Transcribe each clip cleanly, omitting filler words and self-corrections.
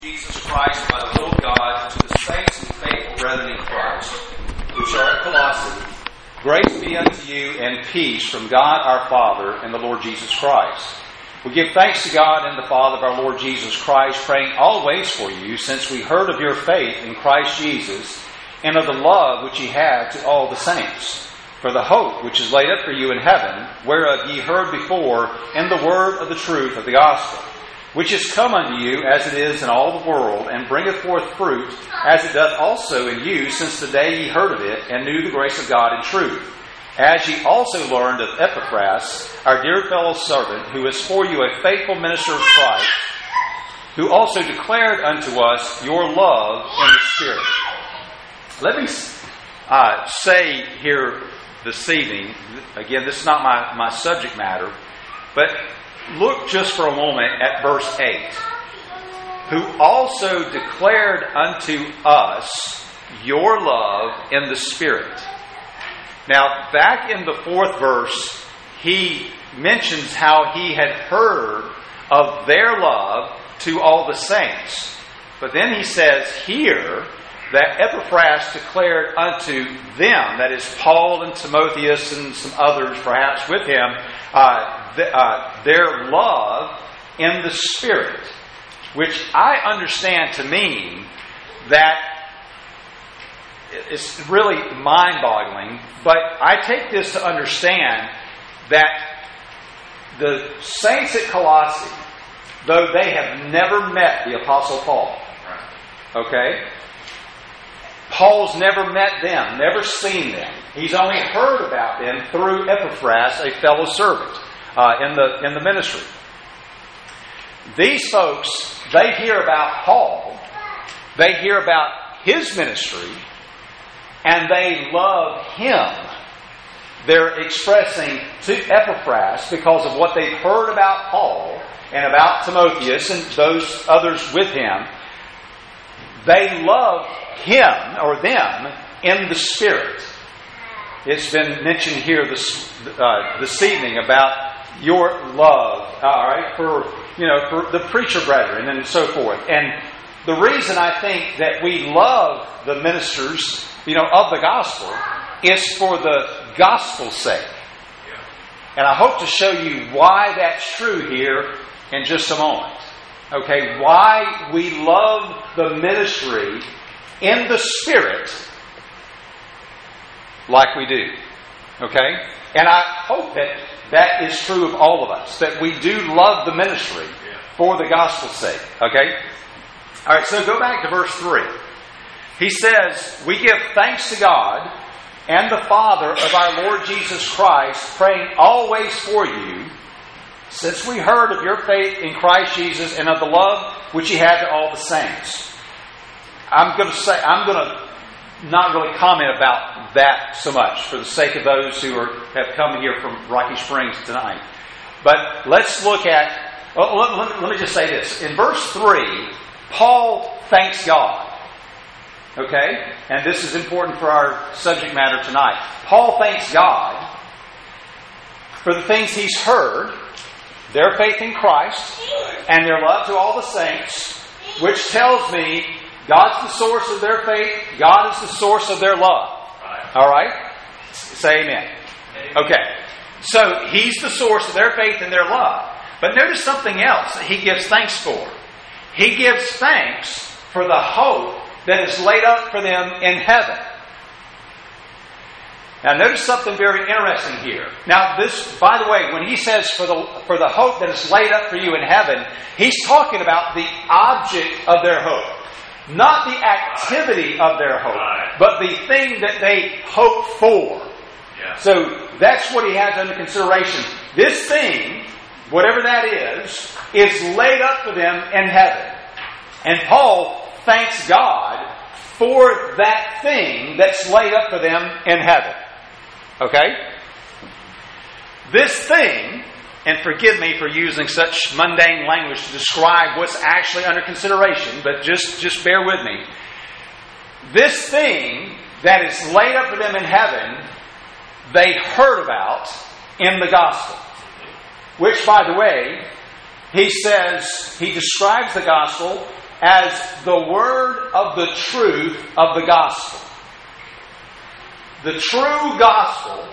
Jesus Christ, by the will of God, to the saints and faithful brethren in Christ, which are at Colossae, grace be unto you and peace from God our Father and the Lord Jesus Christ. We give thanks to God and the Father of our Lord Jesus Christ, praying always for you, since we heard of your faith in Christ Jesus, and of the love which ye have to all the saints, for the hope which is laid up for you in heaven, whereof ye heard before in the word of the truth of the gospel, which is come unto you as it is in all the world, and bringeth forth fruit, as it doth also in you, since the day ye heard of it, and knew the grace of God in truth. As ye also learned of Epaphras, our dear fellow servant, who is for you a faithful minister of Christ, who also declared unto us your love in the Spirit. Let me say here this evening, again, this is not my subject matter, but look just for a moment at verse 8. Who also declared unto us your love in the Spirit. Now, back in the 4th verse, he mentions how he had heard of their love to all the saints. But then he says here that Epaphras declared unto them, that is Paul and Timotheus and some others perhaps with him, their love in the Spirit, which I understand to mean that it's really mind-boggling, but I take this to understand that the saints at Colossae, though they have never met the Apostle Paul, okay? Paul's never met them, never seen them. He's only heard about them through Epaphras, a fellow servant in the ministry. These folks, they hear about Paul, they hear about his ministry, and they love him. They're expressing to Epaphras, because of what they've heard about Paul and about Timotheus and those others with him, they love him or them in the Spirit. It's been mentioned here this evening about your love, all right, for the preacher brethren and so forth. And the reason I think that we love the ministers, of the gospel, is for the gospel's sake. And I hope to show you why that's true here in just a moment. Okay, why we love the ministry in the Spirit like we do. Okay? And I hope that is true of all of us, that we do love the ministry for the gospel's sake. Okay? All right, so go back to verse 3. He says, we give thanks to God and the Father of our Lord Jesus Christ, praying always for you, since we heard of your faith in Christ Jesus and of the love which ye have to all the saints. I'm going to not really comment about that so much for the sake of those who have come here from Rocky Springs tonight. But let's look at, let me just say this. In verse 3, Paul thanks God. Okay? And this is important for our subject matter tonight. Paul thanks God for the things he's heard, their faith in Christ, and their love to all the saints, which tells me God's the source of their faith, God is the source of their love. All right? Say amen. Okay. So, He's the source of their faith and their love. But notice something else that He gives thanks for. He gives thanks for the hope that is laid up for them in heaven. Now notice something very interesting here. Now this, by the way, when he says for the hope that is laid up for you in heaven, he's talking about the object of their hope. Not the activity of their hope, but the thing that they hope for. Yeah. So that's what he has under consideration. This thing, whatever that is laid up for them in heaven. And Paul thanks God for that thing that's laid up for them in heaven. Okay? This thing, and forgive me for using such mundane language to describe what's actually under consideration, but just bear with me. This thing that is laid up for them in heaven, they heard about in the gospel. Which, by the way, he says, he describes the gospel as the word of the truth of the gospel. The true gospel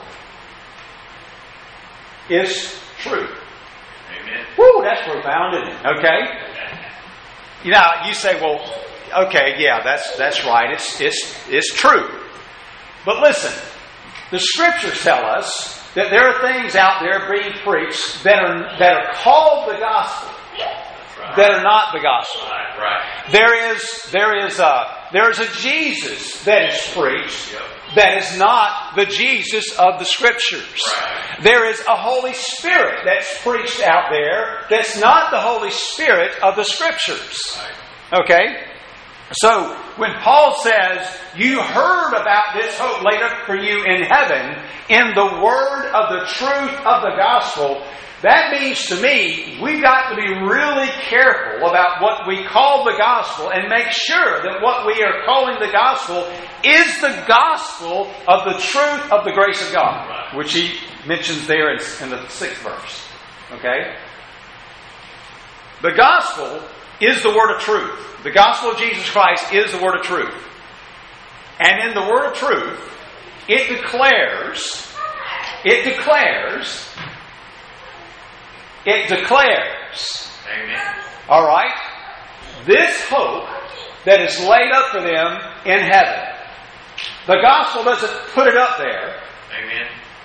is true. Amen. Woo, that's profound, isn't it? Okay? You know, you say, well, okay, yeah, that's right. It's true. But listen, the Scriptures tell us that there are things out there being preached that are called the gospel, that are not the gospel. Right. There is a Jesus that is preached that is not the Jesus of the Scriptures. Right. There is a Holy Spirit that's preached out there that's not the Holy Spirit of the Scriptures. Okay? So, when Paul says, you heard about this hope laid up for you in heaven, in the word of the truth of the gospel, that means to me, we've got to be really careful about what we call the gospel and make sure that what we are calling the gospel is the gospel of the truth of the grace of God, which he mentions there in the 6th verse. Okay? The gospel is the word of truth. The gospel of Jesus Christ is the word of truth. And in the word of truth, it declares, Amen. all right, this hope that is laid up for them in heaven. The gospel doesn't put it up there. Amen.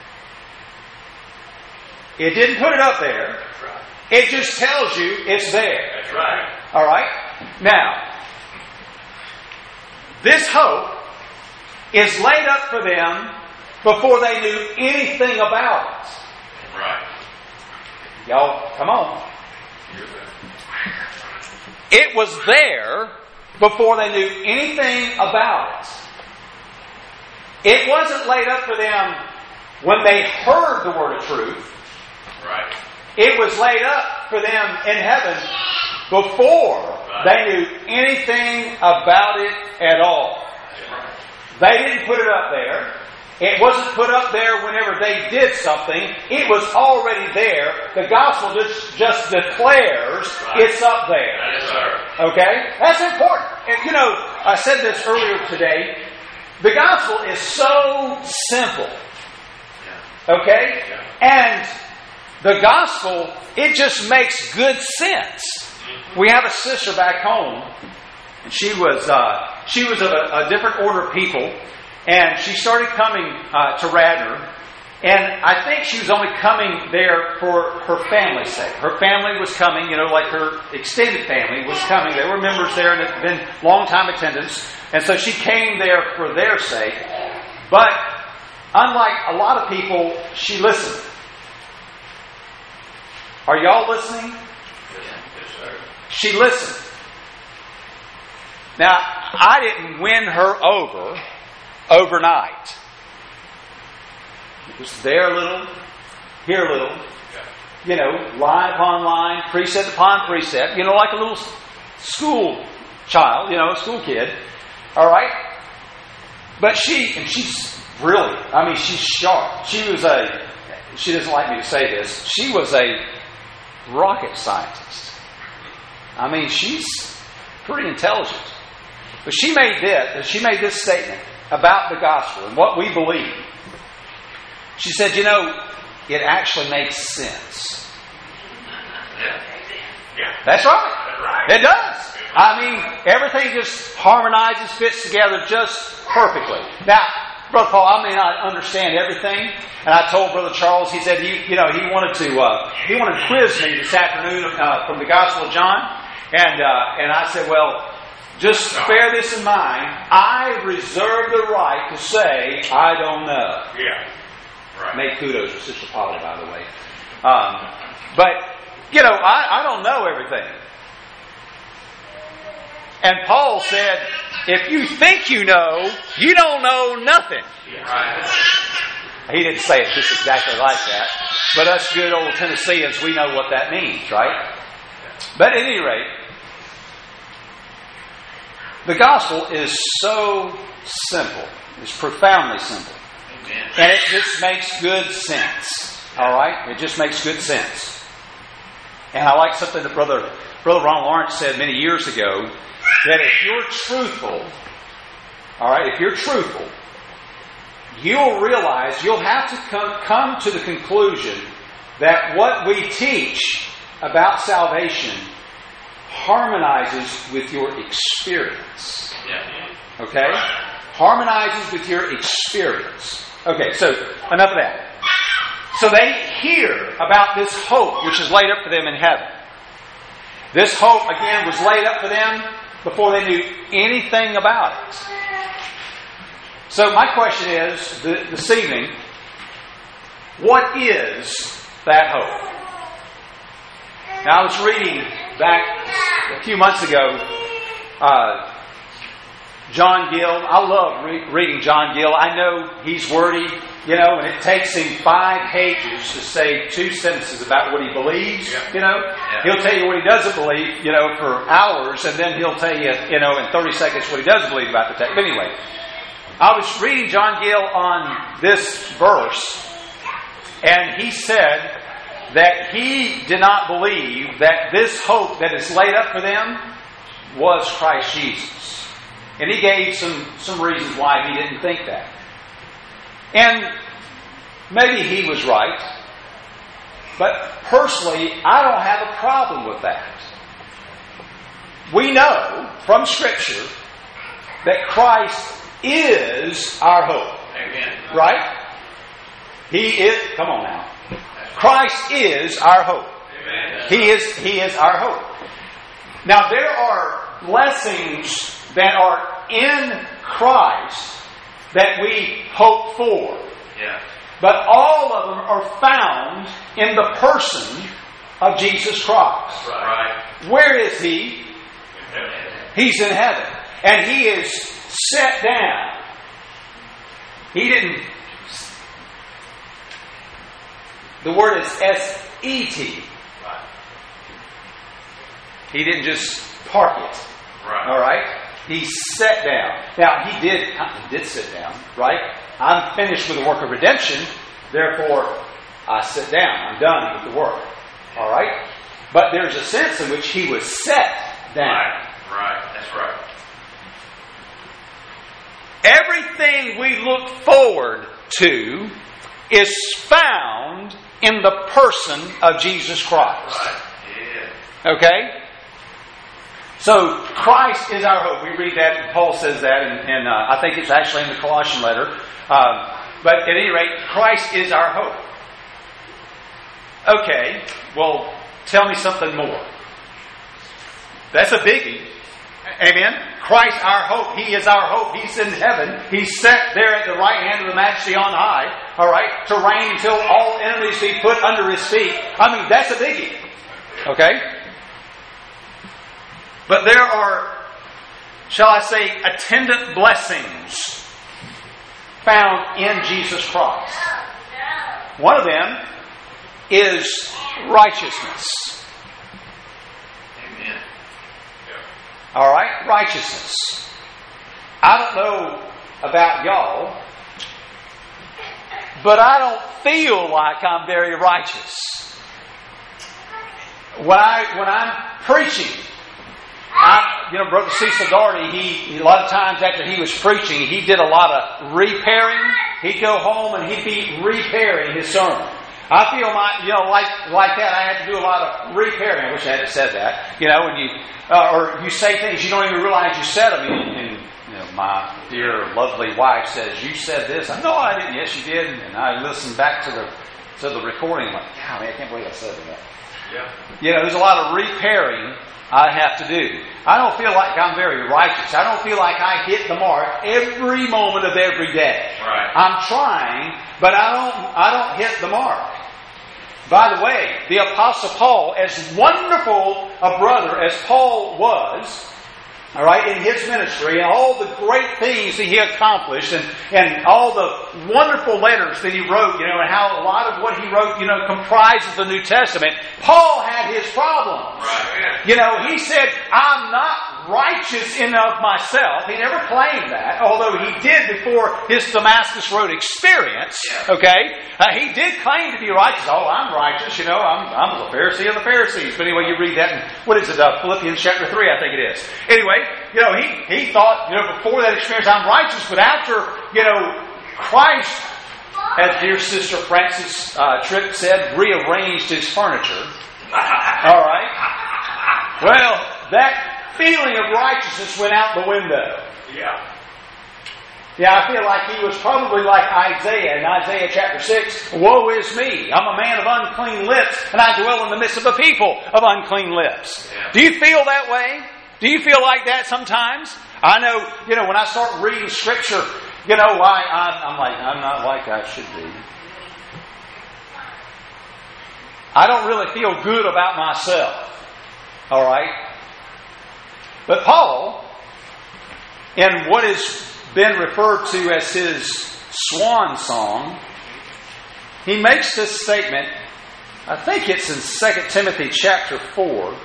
It didn't put it up there. That's right. It just tells you it's there. That's right. All right? Now, this hope is laid up for them before they knew anything about it. Right. Y'all, come on. It was there before they knew anything about it. It wasn't laid up for them when they heard the word of truth. Right. It was laid up for them in heaven before they knew anything about it at all. They didn't put it up there. It wasn't put up there whenever they did something. It was already there. The gospel just declares it's up there. Yes, sir. Okay? That's important. And you know, I said this earlier today. The gospel is so simple. Okay? And the gospel, it just makes good sense. We have a sister back home, and she was of a different order of people, and she started coming to Radnor, and I think she was only coming there for her family's sake. Her family was coming, you know, like her extended family was coming. There were members there, and it had been long-time attendance, and so she came there for their sake. But unlike a lot of people, she listened. Are y'all listening? Yes, sir. She listened. Now, I didn't win her over overnight. It was there a little, here a little. You know, line upon line, precept upon precept. You know, like a little school child, you know, a school kid. All right? But she's really, I mean, she's sharp. She doesn't like me to say this, she was a rocket scientist. I mean, she's pretty intelligent. But she made this statement about the gospel and what we believe. She said, you know, it actually makes sense. Yeah. That's right. It does. I mean, everything just harmonizes, fits together just perfectly. Now, Brother Paul, I may not understand everything, and I told Brother Charles. He said he wanted to quiz me this afternoon from the Gospel of John, and I said, well, just bear this in mind. I reserve the right to say I don't know. Yeah. Right. Make kudos to Sister Polly, by the way. But you know, I don't know everything. And Paul said, if you think you know, you don't know nothing. Right. He didn't say it just exactly like that. But us good old Tennesseans, we know what that means, right? But at any rate, the gospel is so simple. It's profoundly simple. Amen. And it just makes good sense. All right? It just makes good sense. And I like something that Brother Ron Lawrence said many years ago. that if you're truthful, all right, if you're truthful, you'll realize you'll have to come to the conclusion that what we teach about salvation harmonizes with your experience. Okay? Harmonizes with your experience. Okay, so enough of that. So they hear about this hope which is laid up for them in heaven. This hope, again, was laid up for them before they knew anything about it. So my question is, this evening, what is that hope? Now, I was reading back a few months ago, John Gill. I love reading John Gill. I know he's wordy, and it takes him 5 pages to say 2 sentences about what he believes, He'll tell you what he doesn't believe, for hours, and then he'll tell you, in 30 seconds what he does believe about the text. But anyway, I was reading John Gill on this verse, and he said that he did not believe that this hope that is laid up for them was Christ Jesus. And he gave some reasons why he didn't think that. And maybe he was right. But personally, I don't have a problem with that. We know from Scripture that Christ is our hope. Amen. Right? He is, come on now. Christ is our hope. Amen. He is our hope. Now there are blessings that are in Christ that we hope for. Yeah. But all of them are found in the person of Jesus Christ. Right. Where is He? He's in heaven. And He is set down. He didn't... The word is S-E-T. Right. He didn't just park it. Right. All right? He sat down. Now, he did sit down, right? I'm finished with the work of redemption, therefore I sit down. I'm done with the work. All right? But there's a sense in which he was set down. Right. That's right. Everything we look forward to is found in the person of Jesus Christ. Right. Yeah. Okay? So, Christ is our hope. We read that, and Paul says that, and I think it's actually in the Colossian letter. But at any rate, Christ is our hope. Okay, well, tell me something more. That's a biggie. Amen? Christ our hope. He is our hope. He's in heaven. He's set there at the right hand of the Majesty on high. All right? To reign until all enemies be put under His feet. I mean, that's a biggie. Okay? But there are, shall I say, attendant blessings found in Jesus Christ. One of them is righteousness. Amen. All right? Righteousness. I don't know about y'all, but I don't feel like I'm very righteous. When I'm preaching, Brother Cecil Daugherty, he a lot of times after he was preaching, he did a lot of repairing. He'd go home and he'd be repairing his sermon. I feel like that. I had to do a lot of repairing. I wish I hadn't said that. When you say things you don't even realize you said them. And my dear lovely wife says, "You said this." No, I didn't. Yes, you did. And I listened back to the recording. I'm like, God, man, I can't believe I said that. Yeah. There's a lot of repairing I have to do. I don't feel like I'm very righteous. I don't feel like I hit the mark every moment of every day. Right. I'm trying, but I don't hit the mark. By the way, the Apostle Paul, as wonderful a brother as Paul was, all right, in his ministry, and all the great things that he accomplished, and all the wonderful letters that he wrote, and how a lot of what he wrote, comprises the New Testament, Paul had his problems. Right. He said, I'm not righteous in of myself. He never claimed that, although he did before his Damascus Road experience. Okay? He did claim to be righteous. Oh, I'm righteous, I'm the Pharisee of the Pharisees. But anyway, you read that in, Philippians chapter 3, I think it is. Anyway, he thought, before that experience, I'm righteous, but after, Christ, as dear Sister Frances Tripp said, rearranged his furniture. All right? Well, that feeling of righteousness went out the window. Yeah, I feel like he was probably like Isaiah in Isaiah chapter 6. Woe is me! I'm a man of unclean lips, and I dwell in the midst of a people of unclean lips. Yeah. Do you feel that way? Do you feel like that sometimes? I know, when I start reading Scripture, I'm like, I'm not like I should be. I don't really feel good about myself. All right? But Paul, in what is been referred to as his swan song, he makes this statement. I think it's in 2 Timothy chapter 4.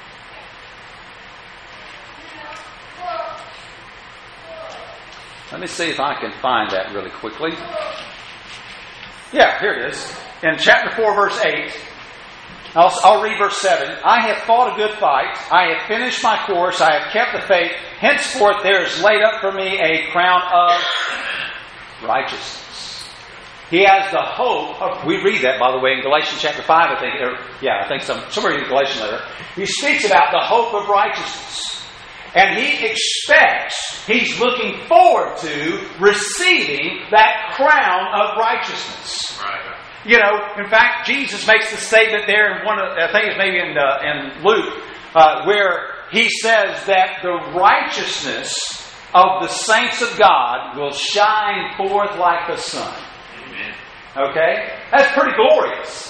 Let me see if I can find that really quickly. Yeah, here it is. In chapter 4, verse 8. I'll read verse 7. I have fought a good fight. I have finished my course. I have kept the faith. Henceforth there is laid up for me a crown of righteousness. He has the hope of, we read that, by the way, in Galatians chapter 5, I think somewhere in the Galatian letter. He speaks about the hope of righteousness. And he's looking forward to receiving that crown of righteousness. Right. In fact, Jesus makes the statement there in I think it's maybe in Luke, where he says that the righteousness of the saints of God will shine forth like the sun. Amen. Okay? That's pretty glorious.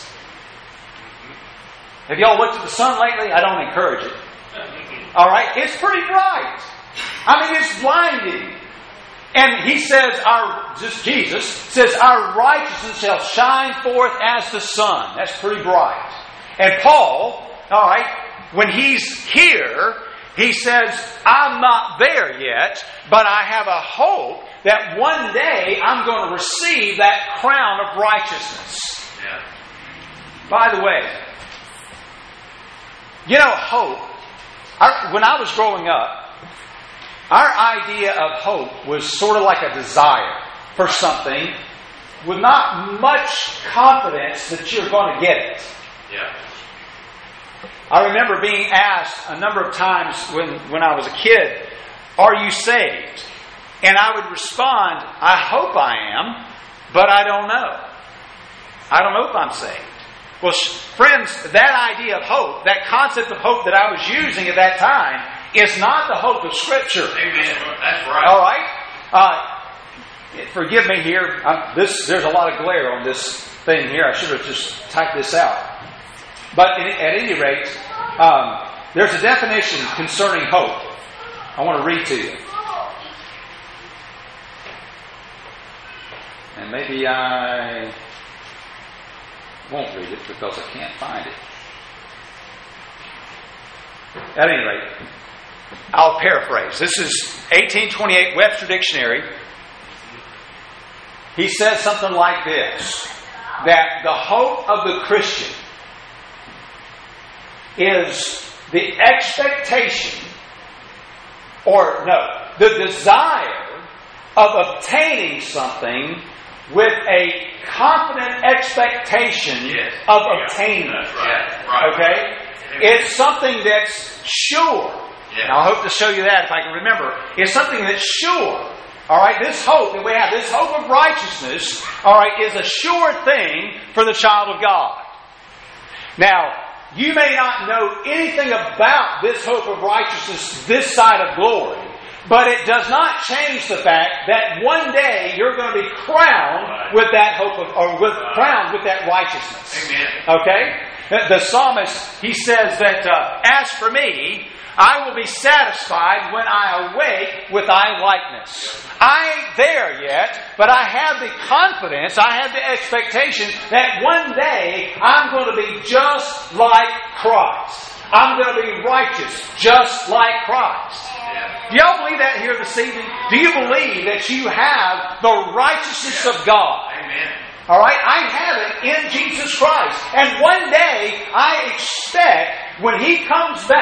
Have y'all looked at the sun lately? I don't encourage it. All right? It's pretty bright. It's blinding. And he says, Jesus says, our righteousness shall shine forth as the sun. That's pretty bright. And Paul, all right, when he's here, he says, I'm not there yet, but I have a hope that one day I'm going to receive that crown of righteousness. Yeah. By the way, hope. When I was growing up, our idea of hope was sort of like a desire for something with not much confidence that you're going to get it. Yeah. I remember being asked a number of times when I was a kid, are you saved? And I would respond, I hope I am, but I don't know. I don't know if I'm saved. Well, friends, that idea of hope, that concept of hope that I was using at that time, is not the hope of Scripture. Amen. That's right. All right? Forgive me here. There's a lot of glare on this thing here. I should have just typed this out. But at any rate, there's a definition concerning hope. I want to read to you. And maybe I won't read it because I can't find it. At any rate, I'll paraphrase. This is 1828 Webster Dictionary. He says something like this, that the hope of the Christian is the expectation, the desire of obtaining something with a confident expectation of obtaining it. Right. Okay? It's something that's sure. And I'll hope to show you that if I can remember. It's something that's sure. All right? This hope that we have, this hope of righteousness, all right, is a sure thing for the child of God. Now, you may not know anything about this hope of righteousness this side of glory, but it does not change the fact that one day you're going to be crowned with that hope crowned with that righteousness. Amen. Okay? The psalmist, he says that, as for me, I will be satisfied when I awake with thy likeness. I ain't there yet, but I have the confidence, I have the expectation that one day I'm going to be just like Christ. I'm going to be righteous just like Christ. Do y'all believe that here this evening? Do you believe that you have the righteousness of God? Amen. All right? I have it in Jesus Christ. And one day, I expect, when He comes back,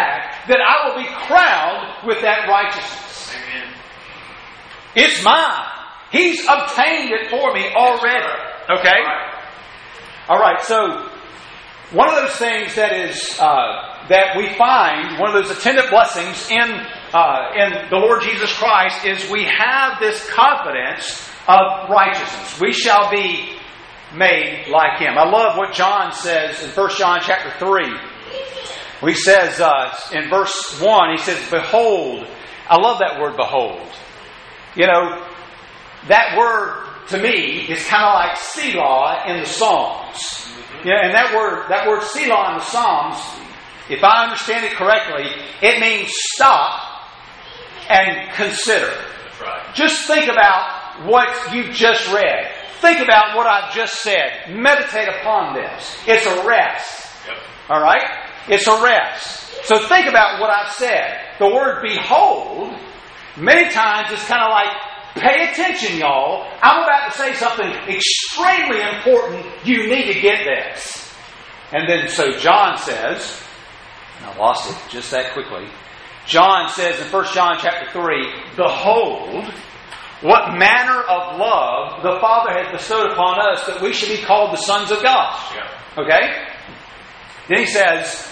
that I will be crowned with that righteousness. Amen. It's mine. He's obtained it for me already. Okay? All right, so one of those things that is that we find, one of those attendant blessings in the Lord Jesus Christ, is we have this confidence of righteousness. We shall be made like Him. I love what John says in 1 John chapter 3. He says in verse 1, he says, "Behold." I love that word, behold. You know, that word to me is kind of like Selah in the Psalms. Yeah, and that word Selah in the Psalms, if I understand it correctly, it means stop and consider. That's right. Just think about what you've just read. Think about what I've just said. Meditate upon this. It's a rest. Yep. All right? It's a rest. So think about what I've said. The word behold, many times it's kind of like, pay attention, y'all. I'm about to say something extremely important. You need to get this. And then so John says, and I lost it just that quickly. John says in 1 John chapter 3, "Behold, what manner of love the Father has bestowed upon us, that we should be called the sons of God." Yeah. Okay? Then he says,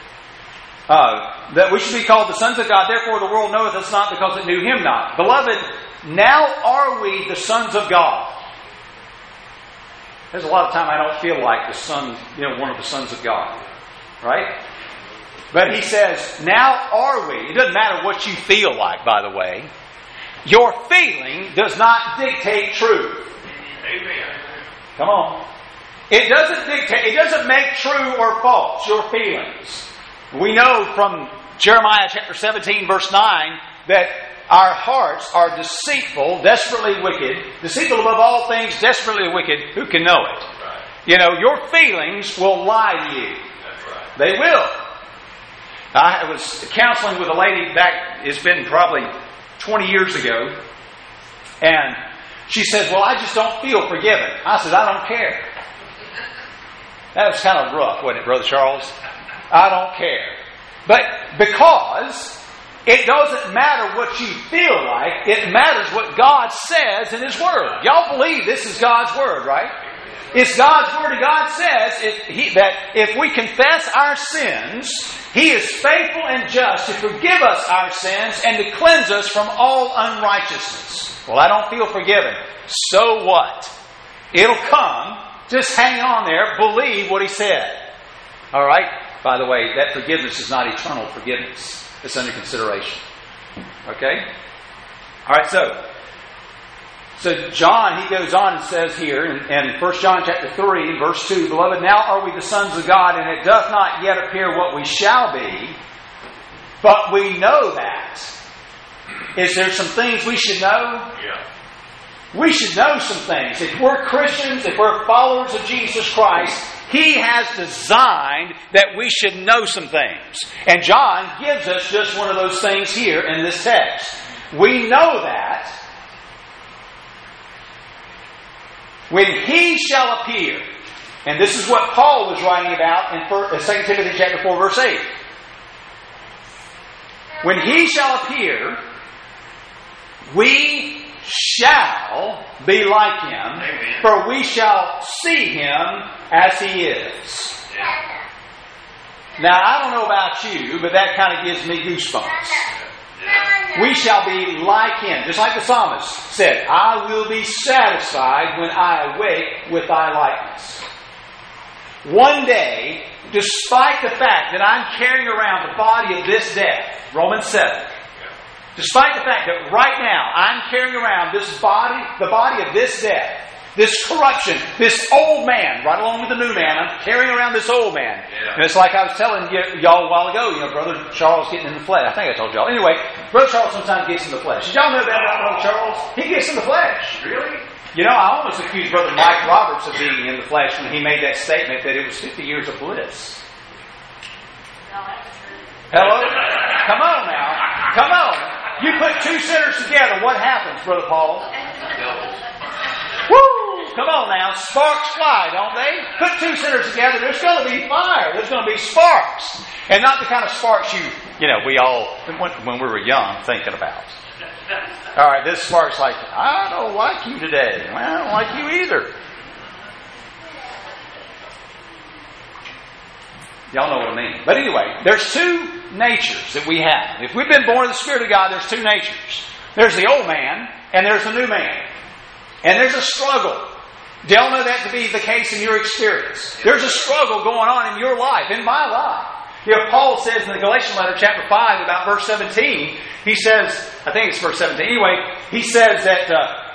that we should be called the sons of God. "Therefore the world knoweth us not, because it knew Him not. Beloved, now are we the sons of God." There's a lot of time I don't feel like the son, one of the sons of God. Right? But he says, now are we. It doesn't matter what you feel like, by the way. Your feeling does not dictate truth. Amen. Come on. It doesn't dictate, it doesn't make true or false, your feelings. We know from Jeremiah chapter 17, verse 9, that our hearts are deceitful, desperately wicked, deceitful above all things, desperately wicked. Who can know it? Right. Your feelings will lie to you. That's right. They will. I was counseling with a lady back, it's been probably 20 years ago, and she says, "Well, I just don't feel forgiven." I said, "I don't care." That was kind of rough, wasn't it, Brother Charles? I don't care. But because it doesn't matter what you feel like, it matters what God says in His Word. Y'all believe this is God's Word, right? It's God's Word, and God says that if we confess our sins, He is faithful and just to forgive us our sins and to cleanse us from all unrighteousness. Well, I don't feel forgiven. So what? It'll come. Just hang on there. Believe what He said. All right? By the way, that forgiveness is not eternal forgiveness. It's under consideration. Okay? All right, so John, he goes on and says here in 1 John chapter 3, verse 2, "Beloved, now are we the sons of God, and it doth not yet appear what we shall be, but we know that." Is there some things we should know? Yeah. We should know some things. If we're Christians, if we're followers of Jesus Christ, He has designed that we should know some things. And John gives us just one of those things here in this text. We know that when He shall appear, and this is what Paul was writing about in 2 Timothy chapter 4, verse 8. When He shall appear, we shall be like Him, Amen. for we shall see Him as He is. Yeah. Now, I don't know about you, but that kind of gives me goosebumps. Yeah. We shall be like Him. Just like the psalmist said, "I will be satisfied when I awake with Thy likeness." One day, despite the fact that I'm carrying around the body of this death, Romans 7, despite the fact that right now I'm carrying around this body, the body of this death, this corruption, this old man, right along with the new man, I'm carrying around this old man. Yeah. And it's like I was telling y'all a while ago, Brother Charles getting in the flesh. I think I told y'all. Anyway, Brother Charles sometimes gets in the flesh. Did y'all know that about Brother Charles? He gets in the flesh. Really? I almost accused Brother Mike Roberts of being in the flesh when he made that statement that it was 50 years of bliss. Hello? Come on now. Come on. You put two sinners together, what happens, Brother Paul? Woo! come on now. Sparks fly, don't they? Put two sinners together, there's going to be fire. There's going to be sparks. And not the kind of sparks we all, when we were young, thinking about. All right, this spark's like, I don't like you today. Well, I don't like you either. Y'all know what I mean. But anyway, there's two natures that we have. If we've been born of the Spirit of God, there's two natures. There's the old man, and there's the new man. And there's a struggle. Do y'all know that to be the case in your experience? There's a struggle going on in your life, in my life. Paul says in the Galatian letter, chapter 5, about verse 17, he says, I think it's verse 17, anyway, he says that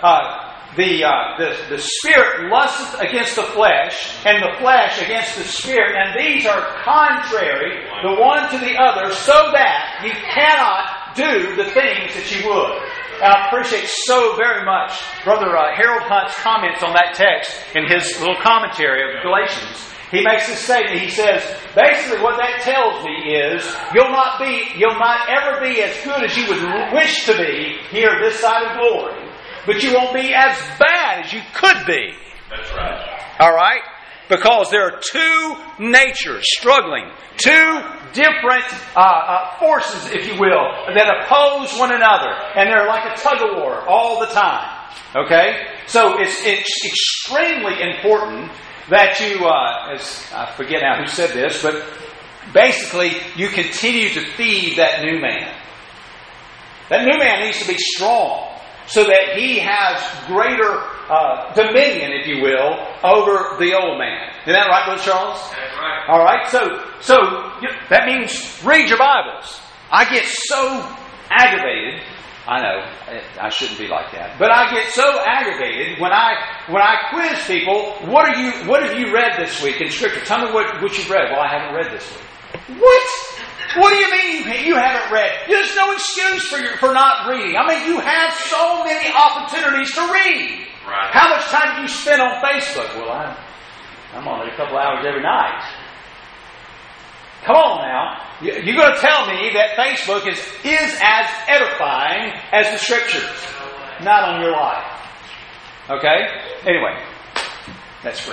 the Spirit lusteth against the flesh, and the flesh against the Spirit, and these are contrary the one to the other, so that you cannot do the things that you would. And I appreciate so very much Brother Harold Hunt's comments on that text in his little commentary of Galatians. He makes this statement. He says, basically what that tells me is you'll not ever be as good as you would wish to be here this side of glory, but you won't be as bad as you could be. That's right. All right? Because there are two natures struggling, two different forces, if you will, that oppose one another. And they're like a tug of war all the time. Okay? So it's extremely important that you, as I forget now who said this, but basically you continue to feed that new man. That new man needs to be strong so that he has greater dominion, if you will, over the old man. Isn't that right, Brother Charles? That's right. All right, so that means read your Bibles. I get so aggravated. I know I shouldn't be like that, but I get so aggravated when I quiz people. What have you read this week in Scripture? Tell me what you've read. Well, I haven't read this week. What? What do you mean you haven't read? There's no excuse for not reading. I mean, you have so many opportunities to read. Right. How much time do you spend on Facebook? Well, I'm on it a couple hours every night. Come on now. You're going to tell me that Facebook is as edifying as the Scriptures. Not on your life. Okay? Anyway, that's free.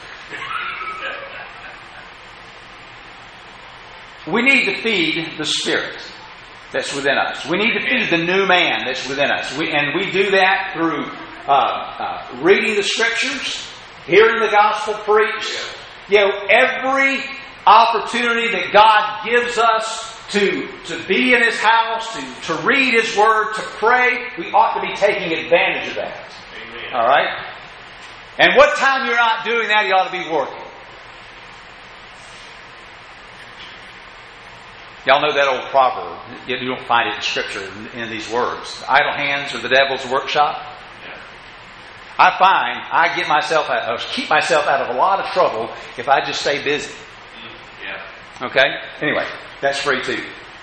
We need to feed the Spirit that's within us. We need to feed the new man that's within us. And we do that through reading the Scriptures, hearing the gospel preached. Every opportunity that God gives us to be in His house, to read His Word, to pray, we ought to be taking advantage of that. Amen. All right? And what time you're not doing that, you ought to be working. Y'all know that old proverb. You don't find it in Scripture in these words. Idle hands are the devil's workshop. Yeah. I find I keep myself out of a lot of trouble if I just stay busy. Yeah. Okay? Anyway, that's free too.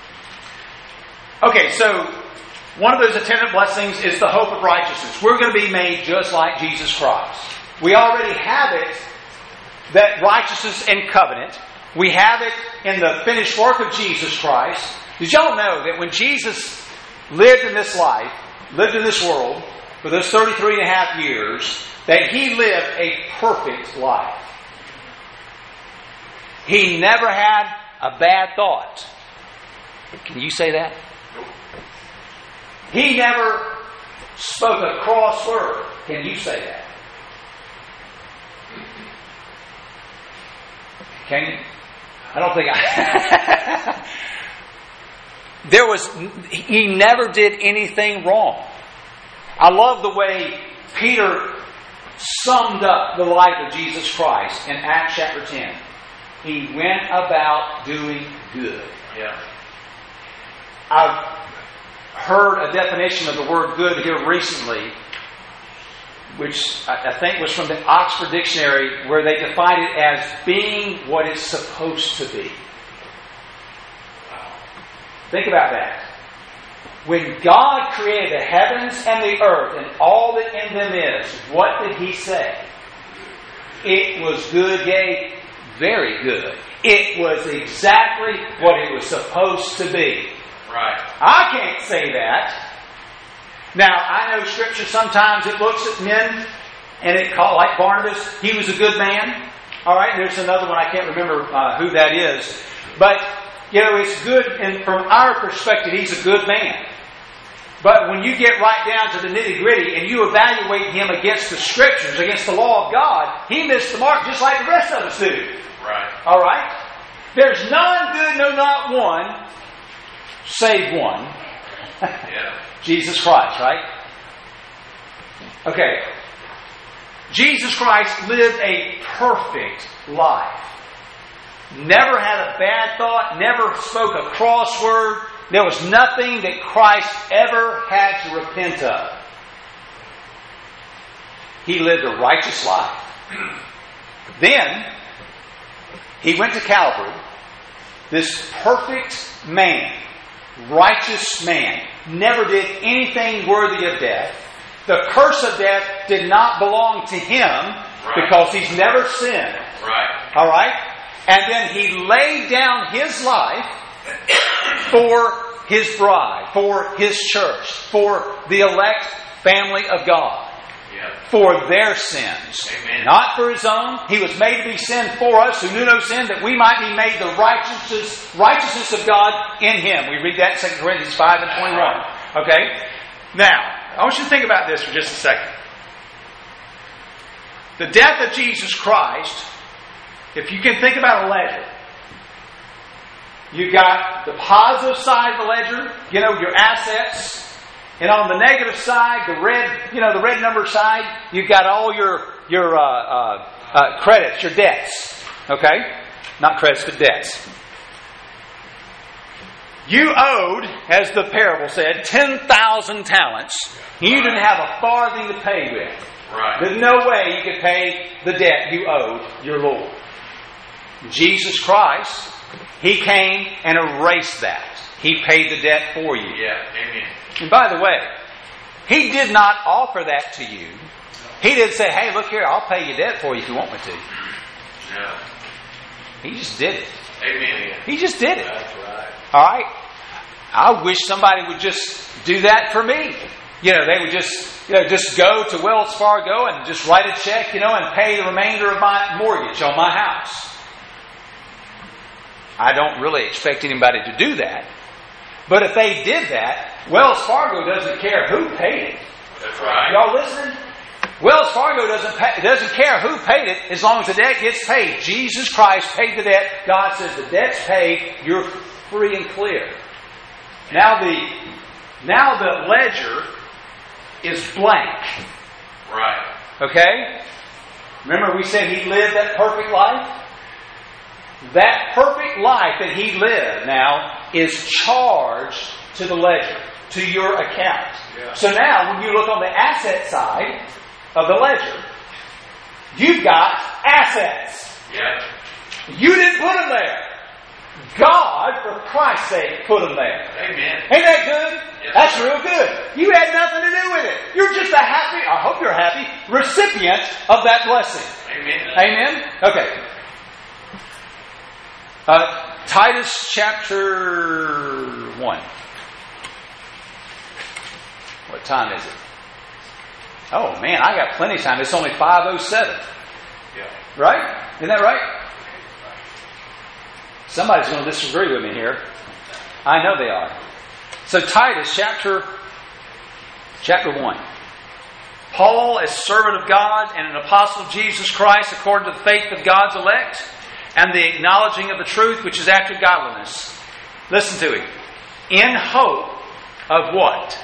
Okay, so one of those attendant blessings is the hope of righteousness. We're going to be made just like Jesus Christ. We already have it, that righteousness and covenant. We have it in the finished work of Jesus Christ. Did y'all know that when Jesus lived in this life, lived in this world for those 33 and a half years, that He lived a perfect life? He never had a bad thought. Can you say that? He never spoke a cross word. Can you say that? Can you? I don't think He never did anything wrong. I love the way Peter summed up the life of Jesus Christ in Acts chapter 10. He went about doing good. Yeah. I've heard a definition of the word good here recently, which I think was from the Oxford Dictionary, where they defined it as being what it's supposed to be. Think about that. When God created the heavens and the earth and all that in them is, what did He say? It was good, yea, very good. It was exactly what it was supposed to be. Right. I can't say that. Now, I know Scripture sometimes it looks at men And it called, like Barnabas, he was a good man. All right, there's another one, I can't remember who that is. But, it's good, and from our perspective, he's a good man. But when you get right down to the nitty-gritty and you evaluate him against the Scriptures, against the law of God, he missed the mark just like the rest of us do. Right. All right? There's none good, no, not one, save one. Yeah. Jesus Christ, right? Okay. Jesus Christ lived a perfect life. Never had a bad thought, never spoke a cross word. There was nothing that Christ ever had to repent of. He lived a righteous life. Then, he went to Calvary, this perfect man, righteous man, never did anything worthy of death. The curse of death did not belong to him because he's never sinned. Right. All right? And then he laid down his life for his bride, for his church, for the elect family of God. Yeah. For their sins. Amen. Not for his own. He was made to be sin for us who knew no sin, that we might be made the righteousness of God in him. We read that in 2 Corinthians 5 and 21. Okay? Now, I want you to think about this for just a second. The death of Jesus Christ, if you can think about a ledger, you've got the positive side of the ledger, your assets. And on the negative side, the red number side, you've got all your credits, your debts. Okay? Not credits, but debts. You owed, as the parable said, 10,000 talents. You didn't have a farthing to pay with. Right. There's no way you could pay the debt you owed your Lord. Jesus Christ, He came and erased that. He paid the debt for you. Yeah, amen. And by the way, He did not offer that to you. He didn't say, hey, look here, I'll pay your debt for you if you want me to. No. He just did it. Amen. He just did it. That's right. All right? I wish somebody would just do that for me. They would just go to Wells Fargo and just write a check, and pay the remainder of my mortgage on my house. I don't really expect anybody to do that. But if they did that, Wells Fargo doesn't care who paid it. That's right. Y'all listening? Wells Fargo doesn't care who paid it as long as the debt gets paid. Jesus Christ paid the debt. God says the debt's paid. You're free and clear. Now the ledger is blank. Right. Okay? Remember we said He lived that perfect life? That perfect life that He lived now is charged to the ledger, to your account. Yeah. So now when you look on the asset side of the ledger, you've got assets. Yeah. You didn't put them there. God, for Christ's sake, put them there. Amen. Ain't that good? Yes. That's real good. You had nothing to do with it. You're just a happy, I hope you're happy, recipient of that blessing. Amen. Amen? Okay. Titus chapter 1. What time is it? Oh man, I got plenty of time. It's only 5:07. Yeah. Right? Isn't that right? Somebody's going to disagree with me here. I know they are. So Titus chapter 1. Paul, as servant of God and an apostle of Jesus Christ, according to the faith of God's elect, and the acknowledging of the truth which is after godliness. Listen to him. In hope of what?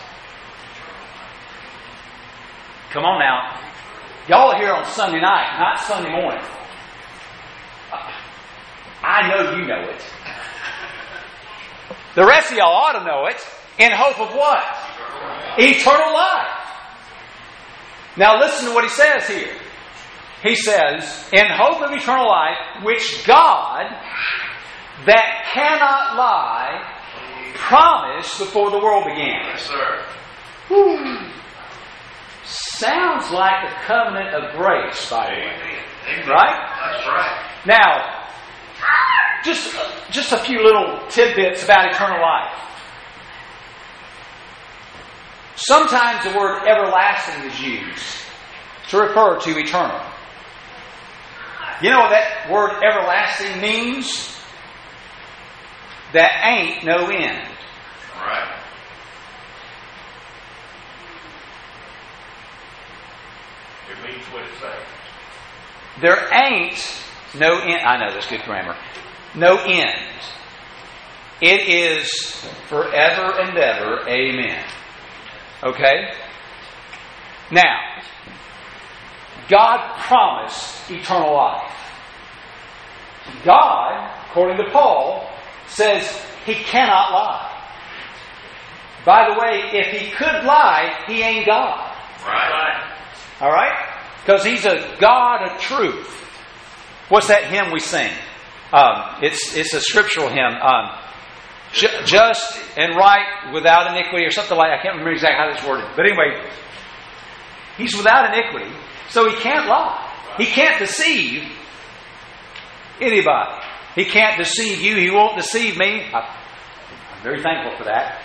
Come on now. Y'all are here on Sunday night, not Sunday morning. I know you know it. The rest of y'all ought to know it. In hope of what? Eternal life. Now listen to what he says here. He says, in hope of eternal life, which God, that cannot lie, promised before the world began. Yes, sir. Whew. Sounds like the covenant of grace, by the way. Amen. Right? That's right. Now, just a few little tidbits about eternal life. Sometimes the word everlasting is used. to refer to eternal. You know what that word everlasting means? That ain't no end. Right. It means what it says. There ain't no end. I know, that's good grammar. No end. It is forever and ever. Amen. Okay? Now, God promised eternal life. God, according to Paul, says He cannot lie. By the way, if He could lie, He ain't God. Right. All right? Because He's a God of truth. What's that hymn we sing? It's a scriptural hymn. Just and right without iniquity or something like that. I can't remember exactly how it's worded. But anyway, He's without iniquity, so He can't lie. He can't deceive anybody. He can't deceive you. He won't deceive me. I'm very thankful for that.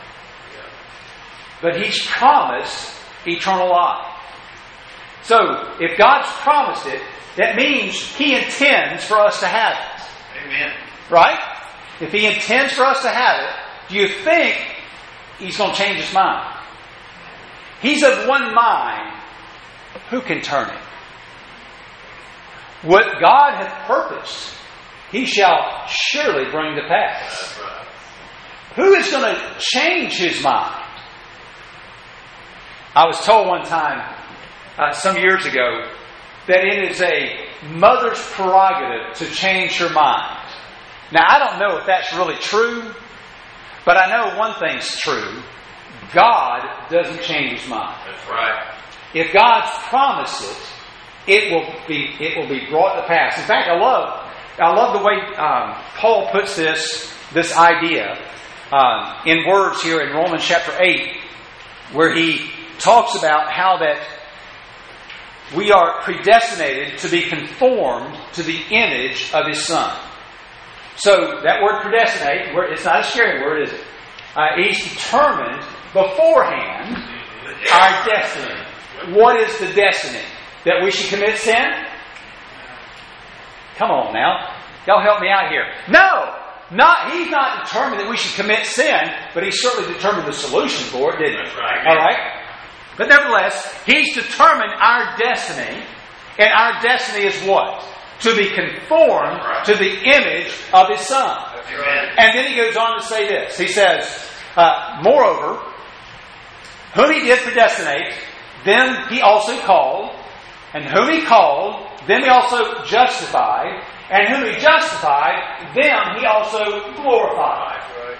But He's promised eternal life. So, if God's promised it, that means He intends for us to have it. Amen. Right? If He intends for us to have it, do you think He's going to change His mind? He's of one mind. Who can turn it? What God hath purposed, He shall surely bring to pass. That's right. Who is going to change His mind? I was told one time, some years ago, that it is a mother's prerogative to change her mind. Now, I don't know if that's really true, but I know one thing's true. God doesn't change His mind. That's right. If God's promised it, it will be brought to pass. In fact, I love the way Paul puts this idea in words here in Romans chapter 8, where he talks about how that we are predestinated to be conformed to the image of His Son. So that word predestinate, it's not a scary word, is it? He's determined beforehand our destiny. What is the destiny? That we should commit sin? Come on now. Y'all help me out here. No! He's not determined that we should commit sin, but He certainly determined the solution for it, didn't He? That's right. All right? But nevertheless, He's determined our destiny, and our destiny is what? To be conformed to the image of His Son. Amen. And then he goes on to say this. He says, moreover, whom He did predestinate, them He also called, and whom He called, them He also justified, and whom He justified, them He also glorified.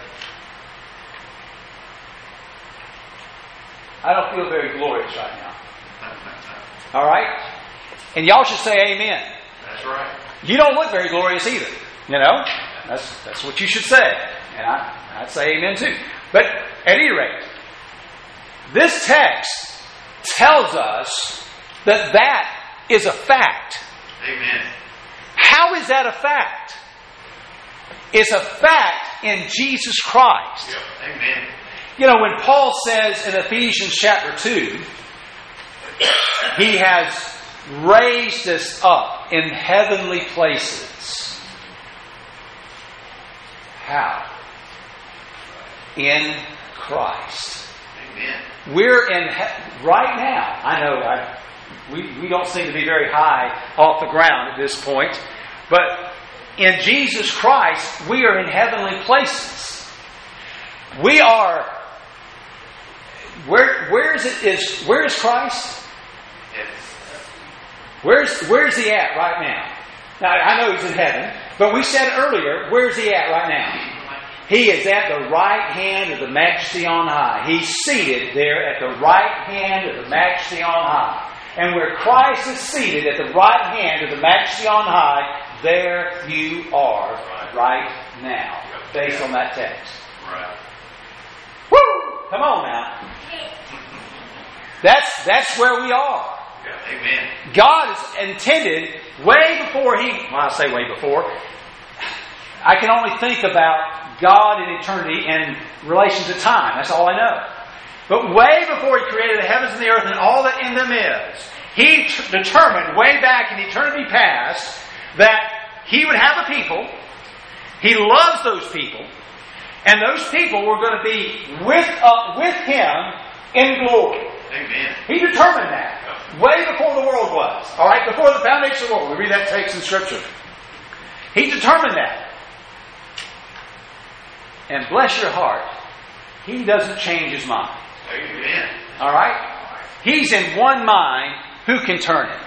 I don't feel very glorious right now. All right? And y'all should say amen. That's right. You don't look very glorious either. You know? That's what you should say. And I'd say amen too. But at any rate, this text tells us that is a fact. Amen. How is that a fact? It's a fact in Jesus Christ. Yep. Amen. You know, when Paul says in Ephesians chapter 2, He has raised us up in heavenly places. How? In Christ. Amen. We're in right now. I know we don't seem to be very high off the ground at this point, but in Jesus Christ, we are in heavenly places. We are. Where is Christ? Where's He at right now? Now I know He's in heaven, but we said earlier, where's He at right now? He is at the right hand of the Majesty on high. He's seated there at the right hand of the Majesty on high. And where Christ is seated at the right hand of the Majesty on high, there you are right now, based on that text. Right. Woo! Come on now. That's where we are. Yeah. Amen. God is intended way before I say way before, I can only think about God in eternity in relation to time. That's all I know. But way before He created the heavens and the earth and all that in them is, He determined way back in eternity past that He would have a people. He loves those people. And those people were going to be with Him in glory. Amen. He determined that way before the world was. All right, before the foundation of the world. We read that text in Scripture. He determined that. And bless your heart, He doesn't change His mind. Amen. All right? He's in one mind. Who can turn it?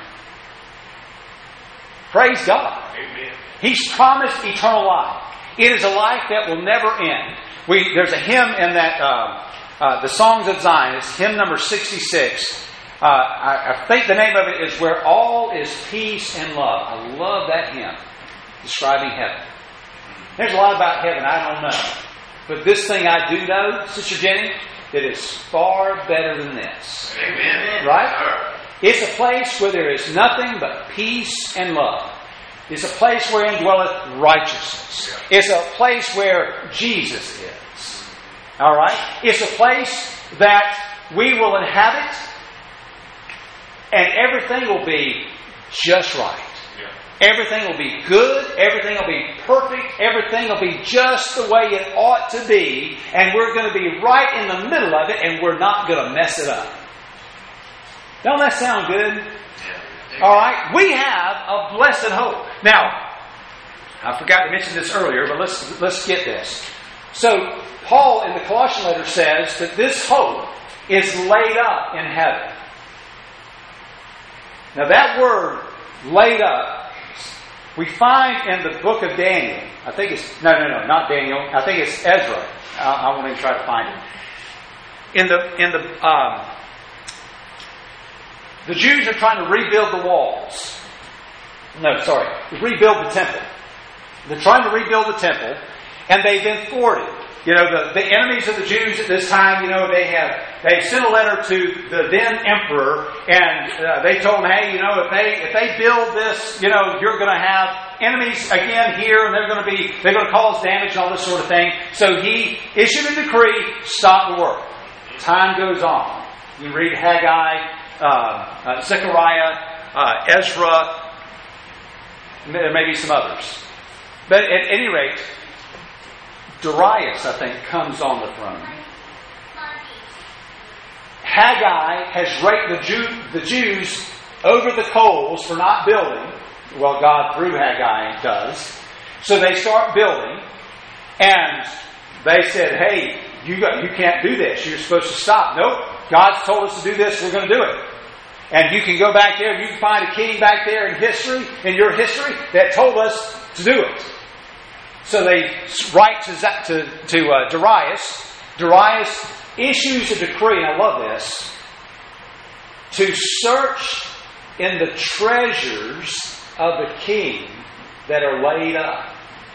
Praise God. Amen. He's promised eternal life. It is a life that will never end. There's a hymn in that the Songs of Zion. It's hymn number 66. I think the name of it is Where All Is Peace and Love. I love that hymn describing heaven. There's a lot about heaven I don't know. But this thing I do know, Sister Jenny, it is far better than this. Amen. Right? It's a place where there is nothing but peace and love. It's a place wherein dwelleth righteousness. It's a place where Jesus is. All right? It's a place that we will inhabit, and everything will be just right. Everything will be good. Everything will be perfect. Everything will be just the way it ought to be. And we're going to be right in the middle of it, and we're not going to mess it up. Don't that sound good? All right. We have a blessed hope. Now, I forgot to mention this earlier, but let's get this. So, Paul in the Colossian letter says that this hope is laid up in heaven. Now, that word, laid up, we find in the book of Daniel. I think it's, no, not Daniel. I think it's Ezra. I won't even try to find it. The Jews are trying to rebuild the walls. Rebuild the temple. They're trying to rebuild the temple, and they've been thwarted. You know, the enemies of the Jews at this time, you know, they sent a letter to the then emperor, and they told him, hey, you know, if they build this, you know, you're going to have enemies again here, and they're going to cause damage and all this sort of thing. So he issued a decree, stop the work. Time goes on. You read Haggai, Zechariah, Ezra, maybe some others. But at any rate, Darius, I think, comes on the throne. Haggai has raked the Jews over the coals for not building. Well, God through Haggai does. So they start building, and they said, hey, you can't do this. You're supposed to stop. Nope. God's told us to do this. We're going to do it. And you can go back there and you can find a king back there in your history, that told us to do it. So they write to Darius. Darius issues a decree, and I love this, to search in the treasures of the king that are laid up.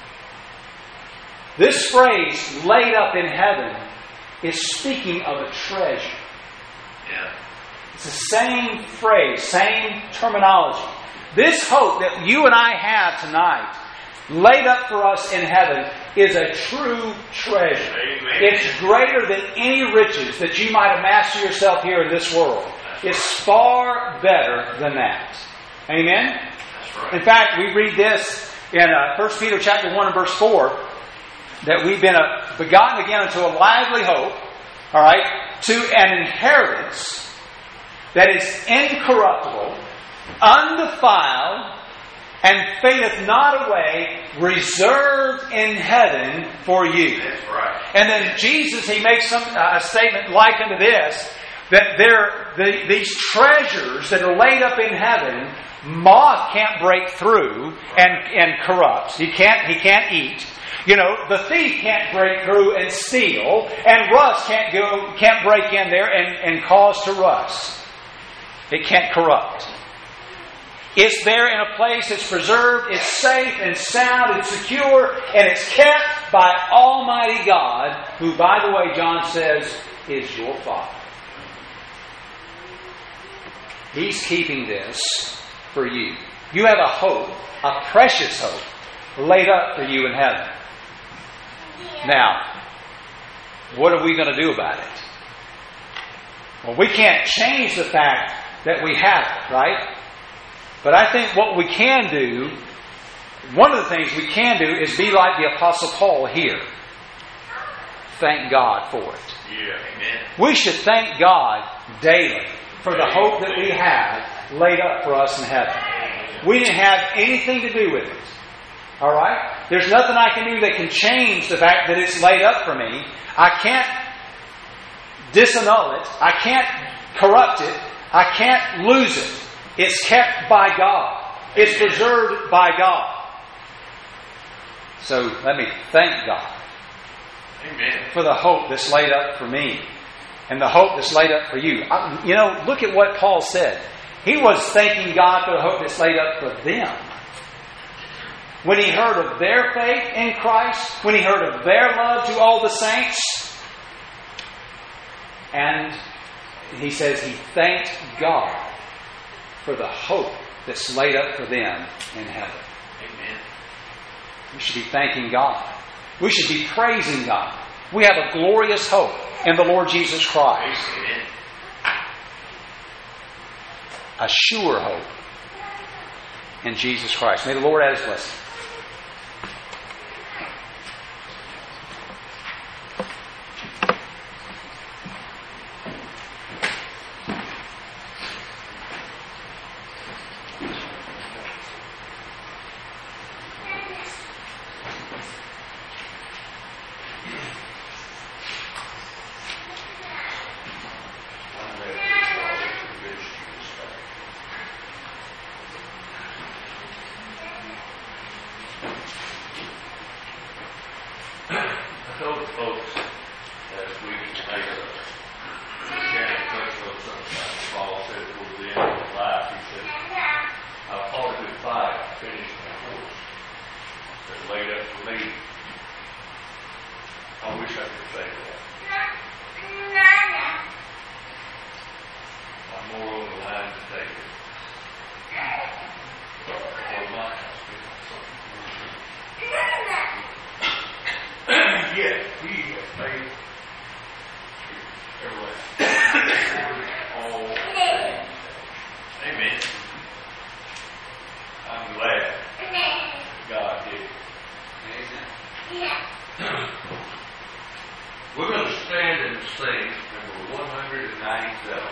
This phrase, laid up in heaven, is speaking of a treasure. Yeah. It's the same phrase, same terminology. This hope that you and I have tonight, laid up for us in heaven, is a true treasure. Amen. It's greater than any riches that you might amass to yourself here in this world. It's far better than that. Amen? That's right. In fact, we read this in 1 Peter chapter 1 and verse 4, that we've been begotten again unto a lively hope, all right, to an inheritance that is incorruptible, undefiled, and fadeth not away, reserved in heaven for you. That's right. And then Jesus, He makes a statement like unto this, that these treasures that are laid up in heaven, moth can't break through and corrupt. He can't eat. You know, the thief can't break through and steal, and rust can't break in there and cause to rust. It can't corrupt. It's there in a place that's preserved, it's safe and sound and secure, and it's kept by Almighty God, who, by the way, John says, is your Father. He's keeping this for you. You have a hope, a precious hope, laid up for you in heaven. Now, what are we going to do about it? Well, we can't change the fact that we have it, right? But I think what we can do, one of the things we can do is be like the Apostle Paul here. Thank God for it. Yeah. Amen. We should thank God daily for the hope that we have laid up for us in heaven. We didn't have anything to do with it. All right? There's nothing I can do that can change the fact that it's laid up for me. I can't disannul it. I can't corrupt it. I can't lose it. It's kept by God. It's preserved by God. So let me thank God. Amen. For the hope that's laid up for me. And the hope that's laid up for you. Look at what Paul said. He was thanking God for the hope that's laid up for them. When he heard of their faith in Christ, when he heard of their love to all the saints, and he says he thanked God for the hope that's laid up for them in heaven. Amen. We should be thanking God. We should be praising God. We have a glorious hope in the Lord Jesus Christ. Amen. A sure hope in Jesus Christ. May the Lord add His blessing. I told the folks last week to make a sharing touch on something Paul said towards the end of his life. He said, I fought a good fight, I finished my course. That's laid up for me. I wish I could say that. I'm more on the line to take it. For my yes, we have made all things. Amen. I'm glad God did. Amen. We're going to stand and sing number 197.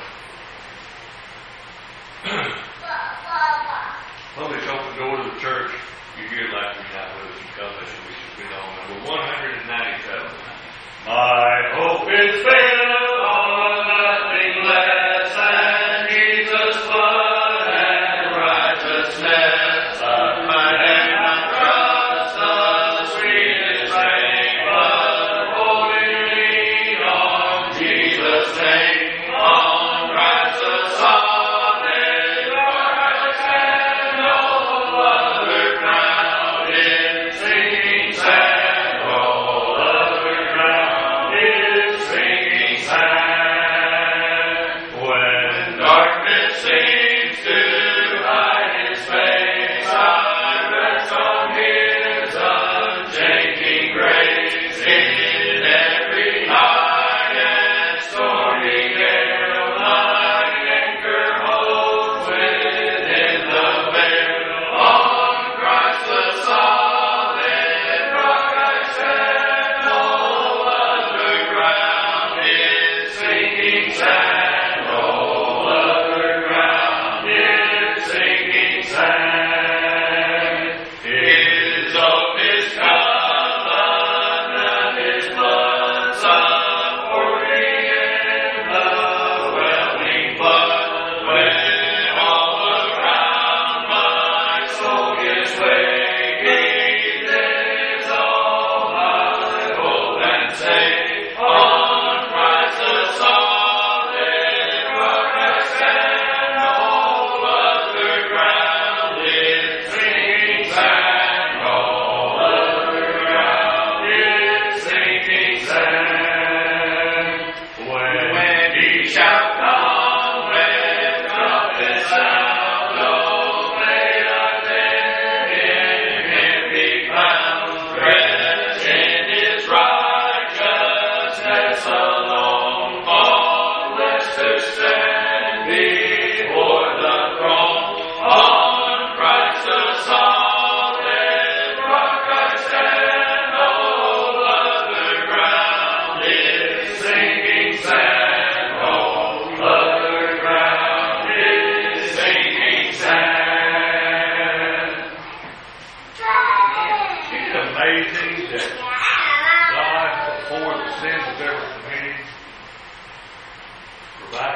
Let me open the door to the church. You're here like you're not with us. You come us and we should be on number 197. My hope is built on nothing less than Jesus' blood and righteousness. I cannot trust the sweetest rain, but wholly lean on Jesus' name, on Christ the solid rock, and no other ground in sinking sand, no other ground is sinking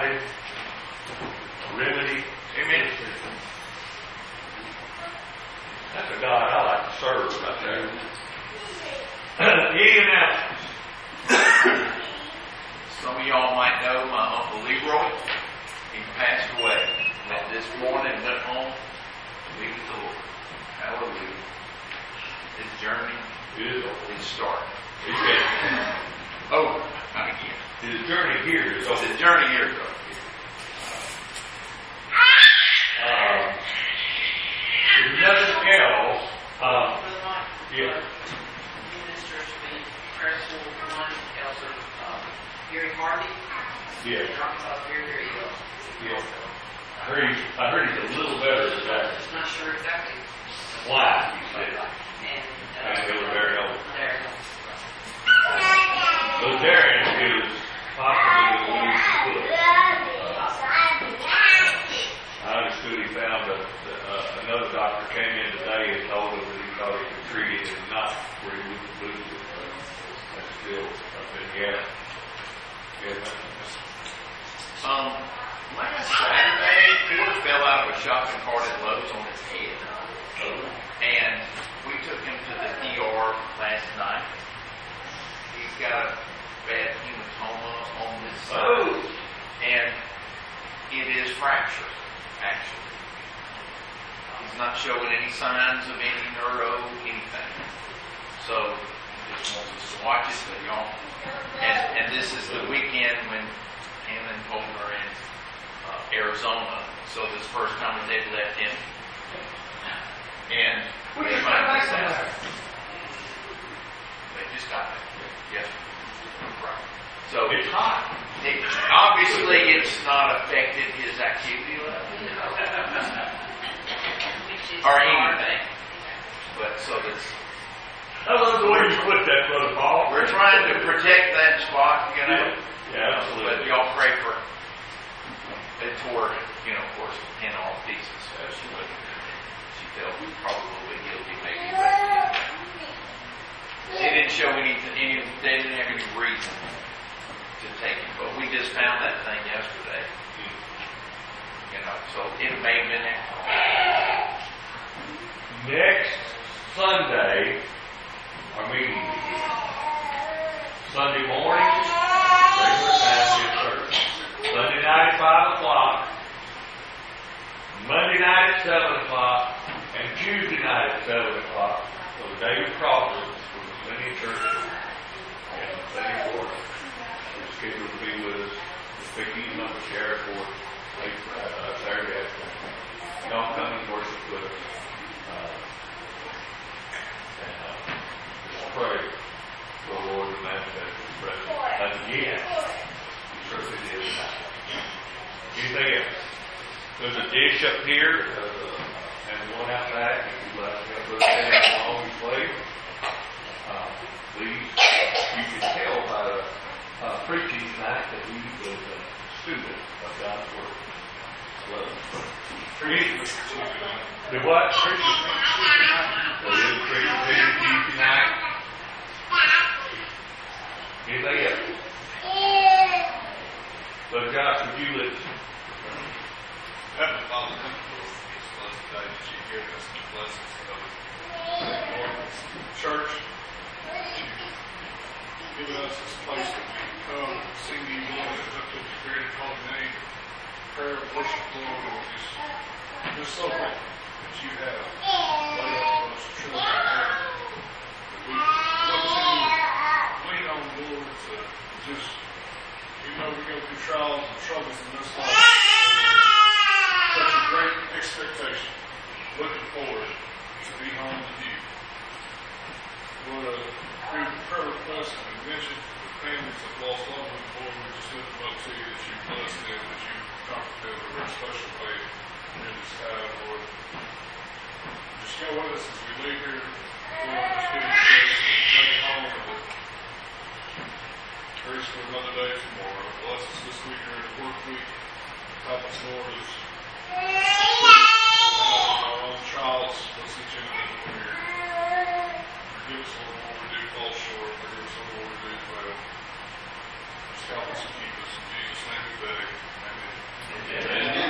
guidance, a remedy. Amen. That's a God I like to serve right there. Any announcements? Some of y'all might know my Uncle Leroy. He passed away. Went this morning, went home to be with the Lord. Hallelujah. His journey is started. Over. Not again. His journey here is over. His journey here is over. There's nothing else. Yeah. Ministers be prayerful for one, Elder Gary Harvey. Yeah. Very, very ill. Yeah. I heard he's a little better today. Not sure exactly. Why? He said. And they were very old. there. So Darren is possibly the one who put. I understood he found another doctor came in today and told him that he thought he could treat it and not where he wouldn't lose it. That's still up in the air. Last Saturday, Peter fell out of a shopping cart at Lowe's on his head. And we took him to the ER last night. He's got a bad hematoma on his side. And it is fractured, actually. He's not showing any signs of any neuro, anything. So, he just wants us to watch it, but y'all. And this is the weekend when Hannah and Colton are in Arizona. So this first time that they've left him. And they might miss out. They just got there. Yes. Right. So it's hot. Obviously, it's not affected his activity level. Or anything. But so that's. I love the way you put that, Brother Paul. We're trying to protect that spot, you know. Yeah, absolutely. But y'all pray for it tore, of course, in all pieces. She felt probably guilty, maybe. But they didn't show anything. They didn't have any reason to take him. But we just found that thing yesterday. So it may have been there. Next Sunday, our meeting. Sunday morning, regular Baptist service. Sunday night at 5 o'clock. Monday night at 7 o'clock. And Tuesday night at 7 o'clock. For the David Crawford from the Millennium Church in Millennium, Florida. We're scheduled to be with us. We're picking up the sheriff for late Saturday afternoon. Y'all come and worship with us. Just pray for the Lord to manifest His presence again. He certainly did tonight. Anything else? There's a dish up here and one out back. If you'd like to help us stand along His way, please. You can tell by the preaching tonight that he was a student of God's Word. The what? Preaching. So he was preaching Tuesday night. Anything else? But Josh, would you listen? Heavenly Father, thank you for this blessed day that you give us the blessings of the church. You've given us this place that we can come and sing to you, Lord, and up to the great and holy name, prayer, worship, Lord, and just so thankful that you have laid up for us children that we look to lean on, Lord, to just, we go through trials and troubles in this life. Such a great expectation, looking forward to be home with you. Lord, through the prayer requests and mention the families of lost loved ones, Lord, we just lift them up to you, that you bless them, that you comfort them in a very special way during this time, Lord. Just go with us as we leave here, Lord, just give us grace and make it home with it. Grace for another day tomorrow. Bless us this week during the work week. Help us, Lord, as our own trials, bless each individual here. Forgive us, Lord, when we do fall short. Forgive us, Lord, when we do well. Just help us and keep us. In Jesus' name we beg. Amen.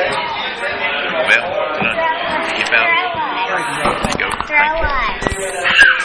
Well, keep out. Let's go. Throw us.